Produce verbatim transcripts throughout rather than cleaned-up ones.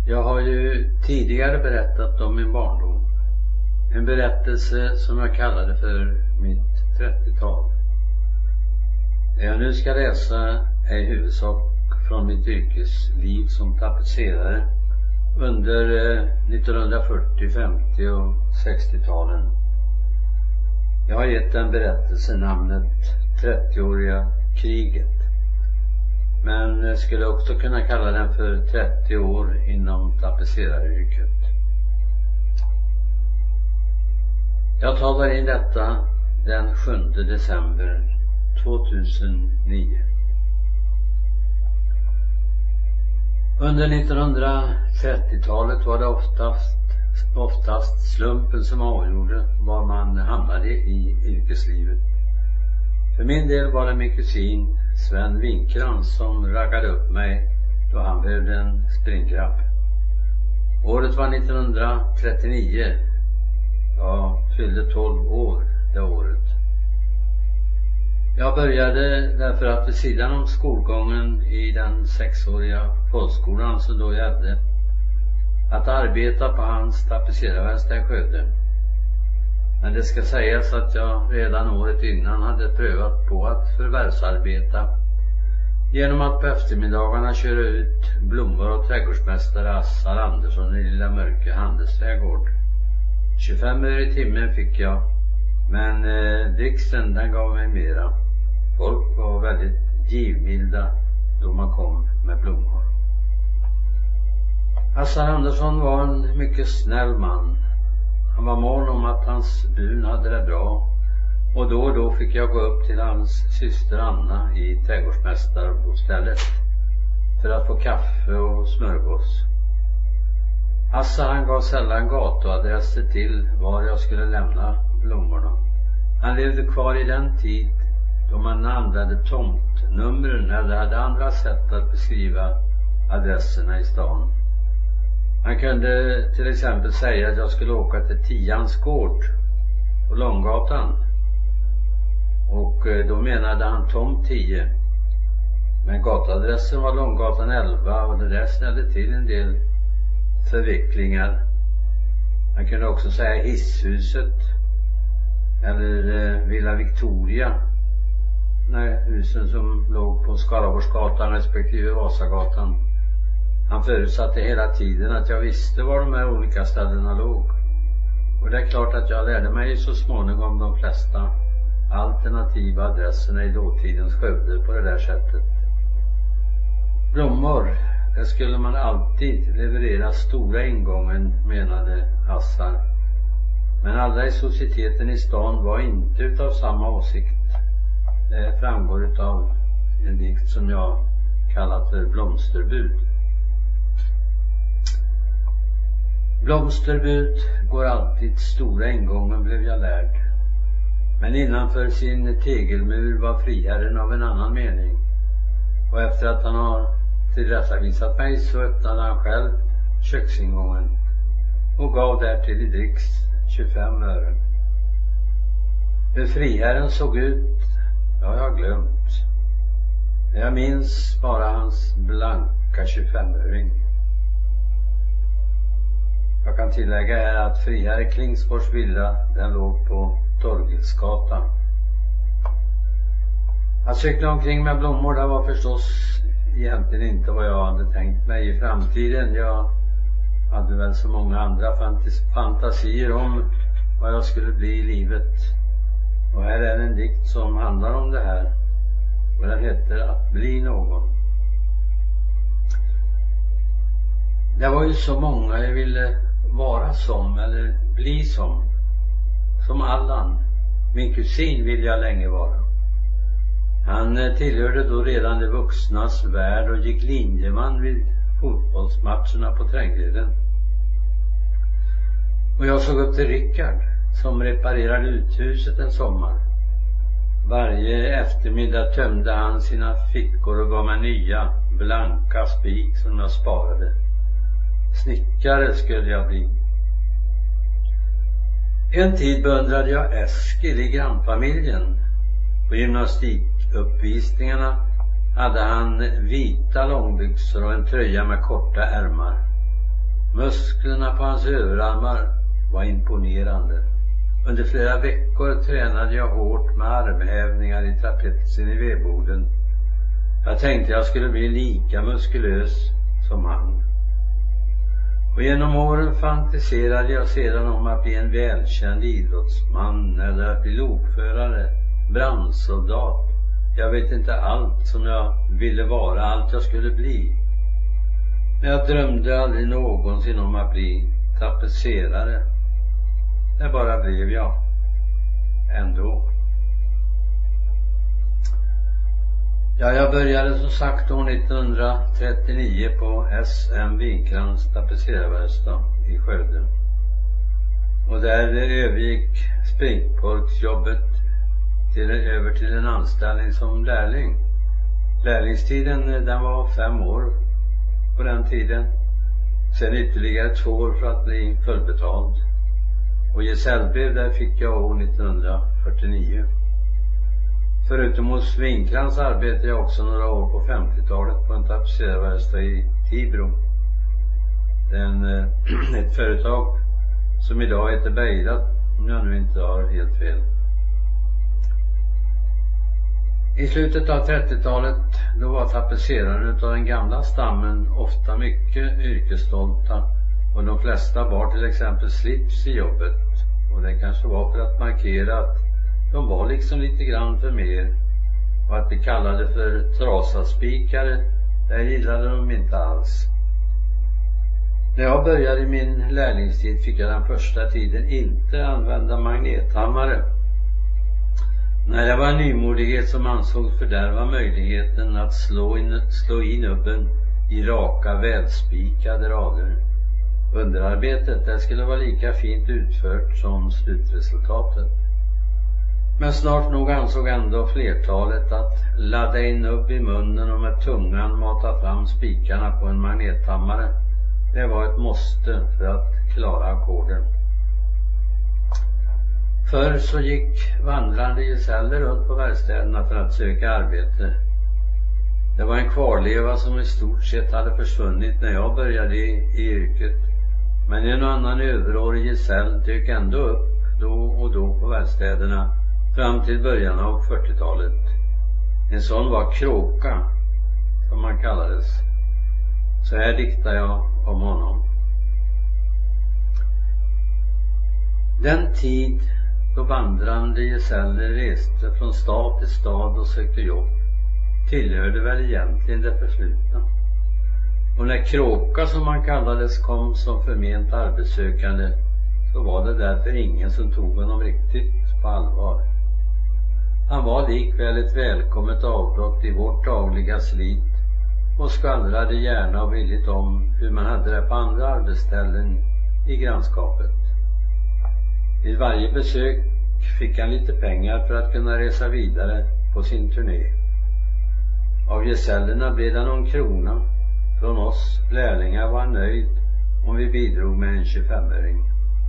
Jag har ju tidigare berättat om min barndom. En berättelse som jag kallade för mitt trettiotal. Det jag nu ska läsa är i huvudsak från mitt yrkesliv som tapetserare under nittonhundrafyrtio-, femtio- och sextio-talen. Jag har gett den berättelsen namnet trettioåriga kriget. Men skulle också kunna kalla den för trettio år inom tapetseraryrket. Jag talar in detta den sjunde december tvåtusennio. Under nittonhundratrettiotalet var det oftast, oftast slumpen som avgjorde var man hamnade i yrkeslivet. För min del var det min kusin Sven Winkrans som raggade upp mig då han behövde en springgrabb. Året var nittonhundratrettionio. Jag fyllde tolv år det året. Jag började därför att vid sidan om skolgången i den sexåriga folkskolan så då gällde att arbeta på hans tapetserarverkstad i Skövde. Men det ska sägas att jag redan året innan hade prövat på att förvärvsarbeta genom att på eftermiddagarna köra ut blommor och trädgårdsmästare Assar Andersson i Lilla Mörke handelsträdgård. tjugofem öre i timmen fick jag, men eh, dricsen den gav mig mera. Folk var väldigt givmilda då man kom med blommor. Assar Andersson var en mycket snäll man. Han var mån om att hans bun hade det bra, och då och då fick jag gå upp till hans syster Anna i trädgårdsmästarbostället för att få kaffe och smörgås. Assar han gav sällan gatuadresser till var jag skulle lämna blommorna. Han levde kvar i den tid då man använde tomtnumren eller hade andra sätt att beskriva adresserna i stan. Han kunde till exempel säga att jag skulle åka till Tians gård på Långgatan. Och då menade han tom tio. Men gatadressen var Långgatan elva, och det där ställde till en del förvecklingar. Han kunde också säga Hisshuset eller eh, Villa Victoria. Nej, husen som låg på Skaraborgsgatan respektive Vasagatan. Han förutsatte hela tiden att jag visste var de här olika ställena låg. Och det är klart att jag lärde mig så småningom de flesta alternativa adresserna i dåtidens Skövde på det där sättet. Blommor, det skulle man alltid leverera stora ingången, menade Assar. Men alla i societeten i stan var inte utav samma åsikt. Det framgår utav en dikt som jag kallat för Blomsterbud. Blomsterbud går alltid stora ingången, blev jag lärd. Men innanför sin tegelmur var friherren av en annan mening. Och efter att han har tillrättavisat mig så öppnade han själv köksingången och gav därtill i dricks tjugofem öre. Hur friherren såg ut, ja, jag har glömt. Jag minns bara hans blanka tjugofem-öring. Jag kan tillägga här att friherre Klingsfors villa, den låg på Torgelsgatan. Att cykla omkring med blommor, det var förstås egentligen inte vad jag hade tänkt mig i framtiden. Jag hade väl så många andra fantis- fantasier om vad jag skulle bli i livet. Och här är en dikt som handlar om det här. Och den heter Att bli någon. Det var ju så många jag ville vara som eller bli som. Som Allan, min kusin, vill jag länge vara. Han tillhörde då redan de vuxnas värld och gick linjeman vid fotbollsmatcherna på Tränggleden. Och jag såg upp till Rickard som reparerade uthuset en sommar. Varje eftermiddag tömde han sina fickor och gav mig nya, blanka spik som jag sparade. Snickare skulle jag bli. En tid beundrade jag Eskil i grannfamiljen. På gymnastikuppvisningarna hade han vita långbyxor och en tröja med korta ärmar. Musklerna på hans överarmar var imponerande. Under flera veckor tränade jag hårt med armhävningar i trapetsen i vedboden. Jag tänkte jag skulle bli lika muskulös som han. Och genom åren fantiserade jag sedan om att bli en välkänd idrottsman eller att bli lokförare, brandsoldat. Jag vet inte allt som jag ville vara, allt jag skulle bli. Men jag drömde aldrig någonsin om att bli tapetserare. Det bara blev jag ändå. Ja, jag började som sagt år nittonhundratrettionio på S M Winkrans tapetserarverkstad i Skövde. Och där övergick springpojksjobbet till, över till en anställning som lärling. Lärlingstiden den var fem år på den tiden. Sen ytterligare två år för att bli fullbetald. Och gesällbrev där fick jag år nittonhundrafyrtionio. Förutom hos Winkrans arbetade jag också några år på femtiotalet på en tapetserarverkstad i Tibro. Det är en, ett företag som idag heter Beira, om jag nu inte har helt fel. I slutet av trettiotalet då var tapetseraren utav den gamla stammen ofta mycket yrkesstolta, och de flesta bar till exempel slips i jobbet, och det kanske var för att markera att de var liksom lite grann för mer, och att vi kallade för trasaspikare, det gillade de inte alls. När jag började i min lärlingstid fick jag den första tiden inte använda magnethammare. När det var en nymodighet som ansågs fördärva möjligheten att slå in, slå in nubben i raka välspikade rader. Underarbetet det skulle vara lika fint utfört som slutresultatet. Men snart nog ansåg ändå flertalet att ladda in nubb i munnen och med tungan mata fram spikarna på en magnethammare, det var ett måste för att klara ackorden. Förr så gick vandrande gesäller runt på verkstäderna för att söka arbete. Det var en kvarleva som i stort sett hade försvunnit när jag började i, i yrket. Men en och annan överårig gesäll dök ändå upp då och då på verkstäderna fram till början av fyrtiotalet. En sån var Kråka, som man kallades. Så här diktar jag om honom. Den tid då vandrande gesäller reste från stad till stad och sökte jobb tillhörde väl egentligen det förflutna. Och när Kråka, som man kallades, kom som förment arbetssökande, så var det därför ingen som tog honom riktigt på allvar. Han var likväl ett välkommet avbrott i vårt dagliga slit och skvallrade gärna och villigt om hur man hade det på andra arbetsställen i grannskapet. Vid varje besök fick han lite pengar för att kunna resa vidare på sin turné. Av gesällerna blev det någon krona. Från oss lärlingar var han nöjd om vi bidrog med en tjugofemöring.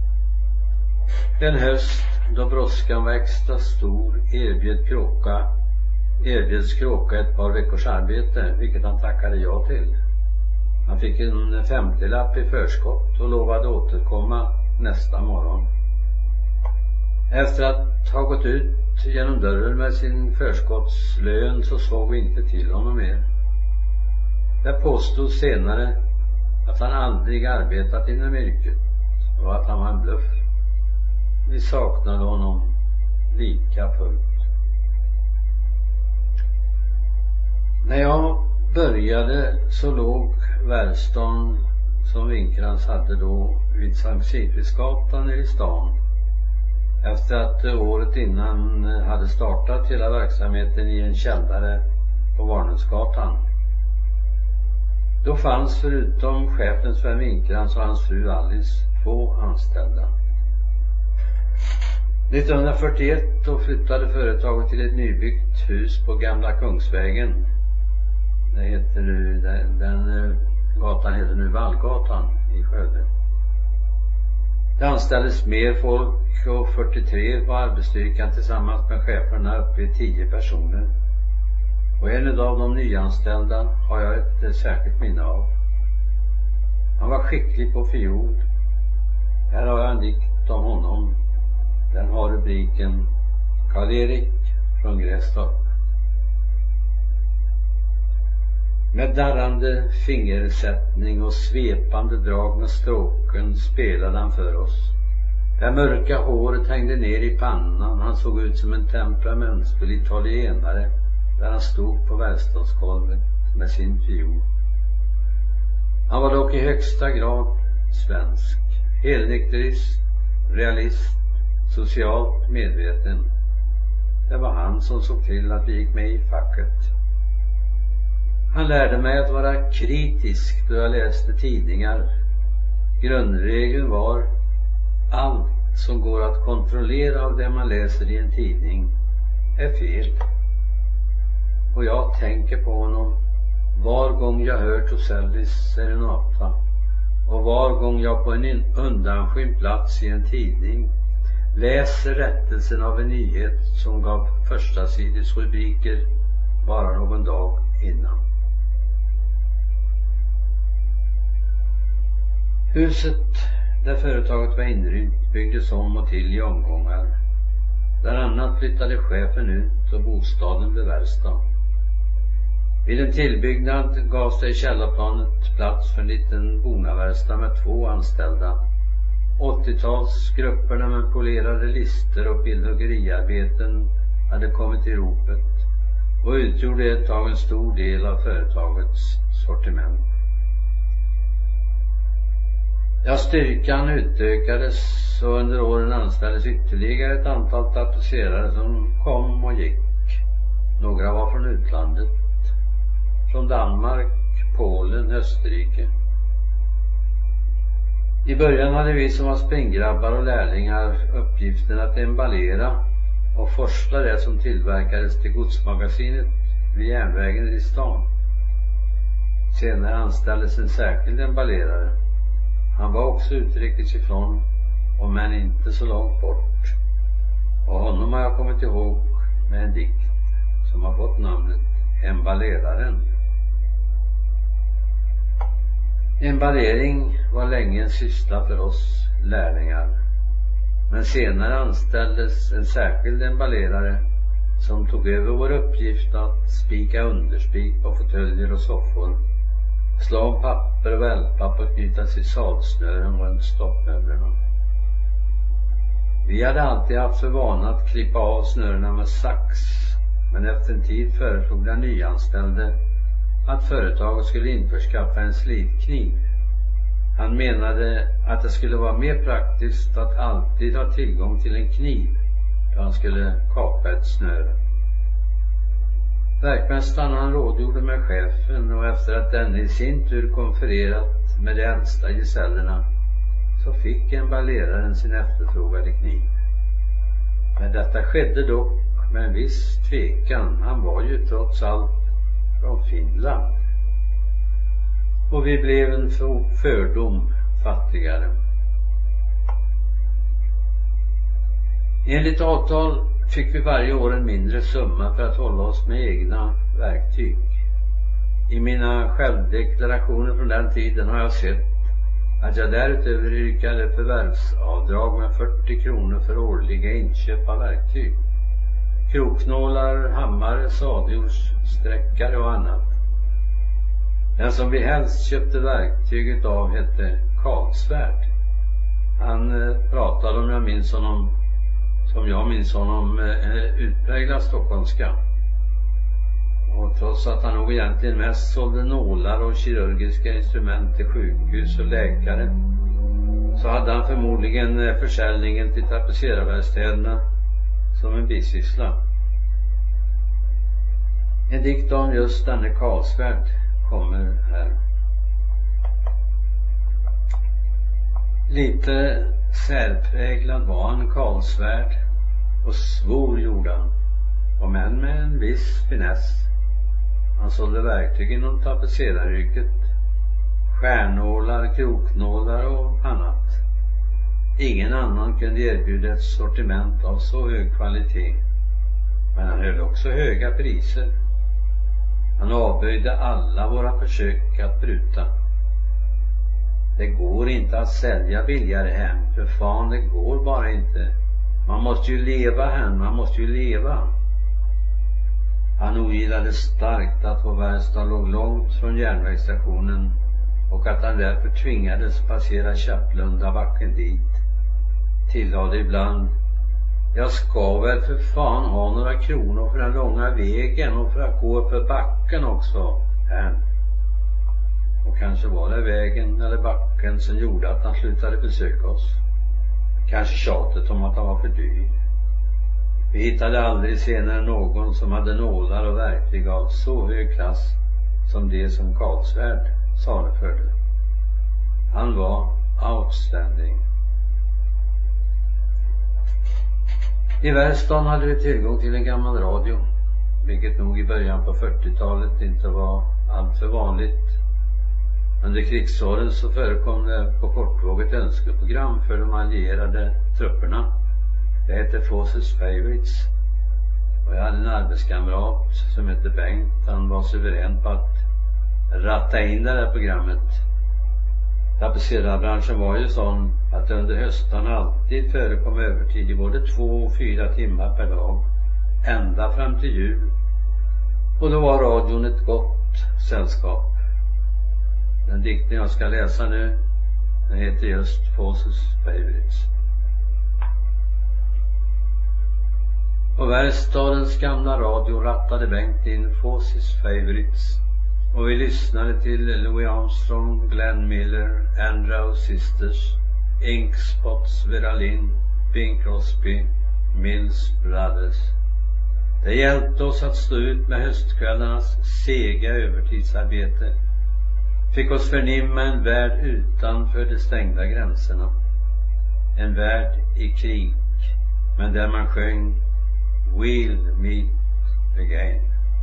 En höst då brådskan var extra stor erbjöd Kråka, erbjöds Kråka ett par veckors arbete, vilket han tackade ja till. Han fick en femtiolapp i förskott och lovade återkomma nästa morgon. Efter att ha gått ut genom dörren med sin förskottslön så såg vi inte till honom mer. Det påstod senare att han aldrig arbetat inom yrket och att han var en bluff. Vi saknade honom lika fullt. När jag började så låg verkstaden som Winkrans hade då vid Sankt Sigfridsgatan i stan. Efter att året innan hade startat hela verksamheten i en källare på Varnhusgatan. Då fanns förutom chefen Sven Winkrans och hans fru Alice två anställda. nittonhundrafyrtioett då flyttade företaget till ett nybyggt hus på Gamla Kungsvägen. Det heter nu, den, den gatan heter nu Vallgatan i Skövde. Det anställdes mer folk och fyrtiotre var arbetsstyrkan tillsammans med cheferna uppe i tio personer. Och en av de nyanställda har jag ett särskilt minne av. Han var skicklig på fiol. Här har jag en dikt om honom. Den har rubriken Karl-Erik från Grästorp. Med darrande fingersättning och svepande drag med stråken spelade han för oss. Det mörka håret hängde ner i pannan. Han såg ut som en temperamentsfull italienare där han stod på verkstadsgolvet med sin fiol. Han var dock i högsta grad svensk, helnykterist, realist, socialt medveten. Det var han som såg till att vi gick med i facket. Han lärde mig att vara kritisk då jag läste tidningar. Grundregeln var: allt som går att kontrollera av det man läser i en tidning är fel. Och jag tänker på honom var gång jag hör Tosellis serenata och var gång jag på en undanskymd plats i en tidning läser rättelsen av en nyhet som gav första sidis rubriker bara någon dag innan. Huset där företaget var inrymt byggdes om och till i omgångar. Bland annat flyttade chefen ut och bostaden blev verkstad. Vid en tillbyggnad gavs det i källarplanet plats för en liten bonaverkstad med två anställda. åttiotalsgrupperna med polerade lister och bildhuggeriarbeten hade kommit i ropet och utgjorde ett tag en stor del av företagets sortiment. Ja, styrkan utökades och under åren anställdes ytterligare ett antal tapetserare som kom och gick. Några var från utlandet, från Danmark, Polen, Österrike. I början hade vi som var springgrabbar och lärlingar uppgiften att emballera och forsla det som tillverkades till godsmagasinet vid järnvägen i stan. Senare anställdes en särskild emballerare. Han var också utrikes ifrån, och men inte så långt bort. Och honom har jag kommit ihåg med en dikt som har fått namnet Emballeraren. Emballering var länge en syssla för oss lärlingar. Men senare anställdes en särskild emballerare som tog över vår uppgift att spika underspik på fåtöljer och soffor, slå om papper och wellpapp och knyta till salsnören runt stoppmöblerna. Vi hade alltid haft för vana att klippa av snörena med sax, men efter en tid föreslog den nyanställde att företaget skulle införskaffa en slitkniv. Han menade att det skulle vara mer praktiskt att alltid ha tillgång till en kniv då han skulle kapa ett snöre. Verkmästaren han rådgjorde med chefen, och efter att denne i sin tur konfererat med de äldsta gesällerna så fick emballeraren sin efterfrågade kniv. Men detta skedde dock med en viss tvekan. Han var ju trots allt från Finland. Och vi blev en fördom fattigare. Enligt avtal fick vi varje år en mindre summa för att hålla oss med egna verktyg. I mina självdeklarationer från den tiden har jag sett att jag därutöver yrkade förvärvsavdrag med fyrtio kronor för årliga inköp av verktyg. Kroknålar, hammare, sadjordssträckare och annat. Den som vi helst köpte verktyget av hette Karlsvärd. Han eh, pratade, om jag minns honom, som jag minns honom, eh, utpräglad stockholmska. Och trots att han nog egentligen mest sålde nålar och kirurgiska instrument till sjukhus och läkare, så hade han förmodligen eh, försäljningen till tapetserarverkstäderna som en bisyssla. En dikt om just denne Karlsvärd kommer här. Lite särpräglad var han Karlsvärd, och svor gjorde han, och men med en viss finess. Han sålde verktyg inom tapetseraryrket, stjärnålar, kroknålar och annat. Ingen annan kunde erbjuda ett sortiment av så hög kvalitet, men han höll också höga priser. Han avböjde alla våra försök att pruta. Det går inte att sälja billigare hem. För fan, det går bara inte. Man måste ju leva hem, man måste ju leva. Han ogillade starkt att vår verkstad låg långt från järnvägsstationen och att han därför tvingades passera Käpplunda backen dit. Tillade ibland: jag ska väl för fan ha några kronor för den långa vägen och för att gå för backen också hem. Och kanske var det vägen eller backen som gjorde att han slutade besöka oss. Kanske tjatet om att han var för dyr. Vi hittade aldrig senare någon som hade nålar och verktyg av så hög klass som det som Karlsvärd saluförde. Han var outstanding. I verkstaden hade vi tillgång till en gammal radio, vilket nog i början på fyrtiotalet inte var allt för vanligt. Under krigsåren så förekom det på kortvåg ett önskeprogram för de allierade trupperna. Det hette Forces Favorites. Och jag hade en arbetskamrat som hette Bengt. Han var suverän på att ratta in det där programmet. Tapetserarbranschen var ju sån att under hösten alltid förekom övertid i både två och fyra timmar per dag. Ända fram till jul. Och då var radion ett gott sällskap. Den dikten jag ska läsa nu, den heter just Forces Favorites. På verkstadens gamla radio rattade Bengt in Forces Favorites och vi lyssnade till Louis Armstrong, Glenn Miller, Andrew Sisters, Ink Spots, Vera Lynn, Bing Crosby, Mills Brothers. Det hjälpte oss att stå ut med höstkvällarnas sega övertidsarbete. Fick oss förnimma en värld utanför de stängda gränserna. En värld i krig, men där man sjöng We'll meet again.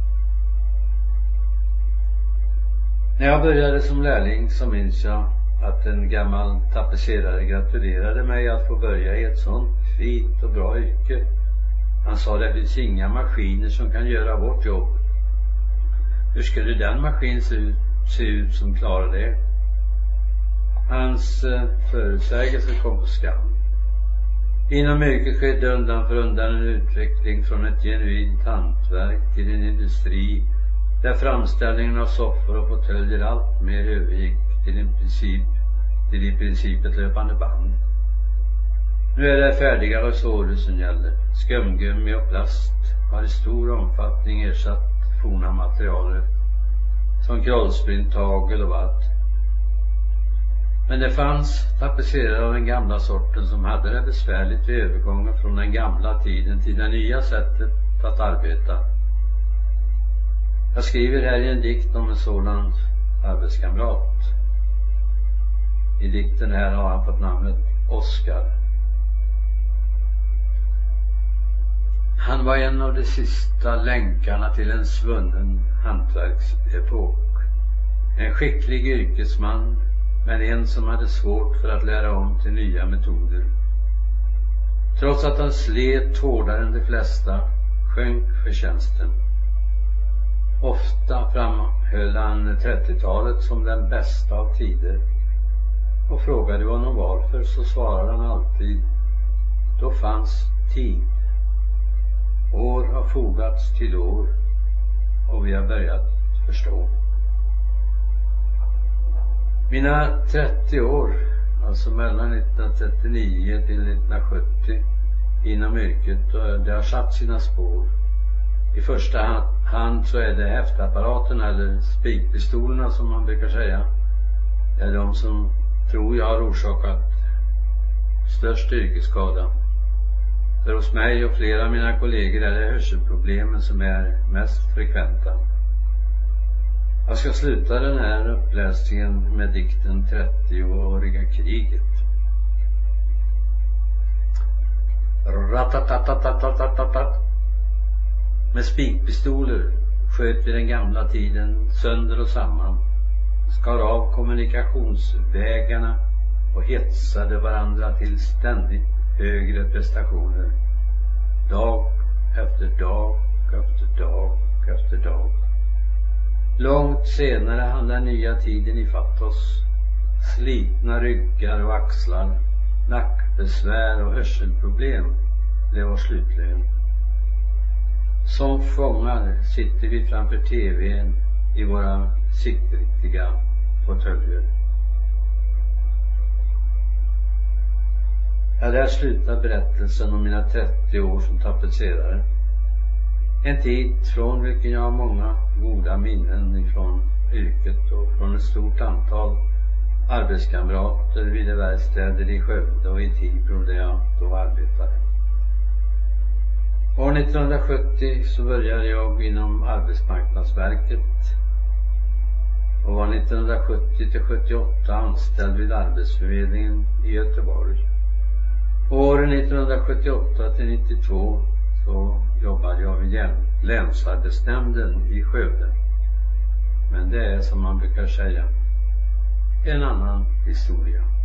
När jag började som lärling så minns jag att en gammal tapetserare gratulerade mig att få börja i ett sånt fint och bra yrke. Han sa: det finns inga maskiner som kan göra vårt jobb. Hur skulle den maskin se ut, se ut som klarar det? Hans eh, förutsägelse kom på skam. Inom yrket skedde undan för undan en utveckling från ett genuint hantverk till en industri där framställningen av soffor och fåtöljer allt mer övergick till, en princip, till i princip ett löpande band. Nu är det färdiga resårer som gäller. Skumgummi och plast har i stor omfattning ersatt forna materialer som krollsprint, tagel och vadd. Men det fanns tapetserare av den gamla sorten som hade det besvärligt vid övergången från den gamla tiden till det nya sättet att arbeta. Jag skriver här i en dikt om en sådan arbetskamrat. I dikten här har han fått namnet Oskar. Han var en av de sista länkarna till en svunnen hantverksepok. En skicklig yrkesman, men en som hade svårt för att lära om till nya metoder. Trots att han slet hårdare än de flesta, sjönk förtjänsten. Ofta framhöll han trettiotalet som den bästa av tider. Och frågade honom varför, så svarade han alltid: då fanns tid. År har fogats till år och vi har börjat förstå. Mina trettio år, alltså mellan nittonhundratrettionio till nittonhundrasjuttio, inom yrket, det har satt sina spår. I första hand så är det häftapparaterna eller spikpistolerna som man brukar säga. Det är de som tror jag har orsakat störst yrkesskada. För hos mig och flera av mina kollegor är det hörselproblemen som är mest frekventa. Jag ska sluta den här uppläsningen med dikten trettioåriga kriget. Ratatatatatatat. Med spikpistoler sköt vi den gamla tiden sönder och samman, skar av kommunikationsvägarna och hetsade varandra till ständigt högre prestationer. Dag efter dag efter dag efter dag. Långt senare hann den nya tiden ifatt oss. slitna ryggar och axlar, nackbesvär och hörselproblem. Det var slutlön. Som fångar sitter vi framför tvn i våra siktriktiga fåtöljer. Ja, där slutar berättelsen om mina trettio år som tapetserare. En tid från vilken jag har många goda minnen ifrån yrket och från ett stort antal arbetskamrater vid de verkstäder i Skövde och i Tibro där jag då arbetade. År nittonhundrasjuttio så började jag inom Arbetsmarknadsverket och var nittonhundrasjuttio till sjuttioåtta anställd vid Arbetsförmedlingen i Göteborg. Åren nittonhundrasjuttioåtta till nittiotvå så jobbade jag vid länsarbetsnämnden i Skövde. Men det är, som man brukar säga, en annan historia.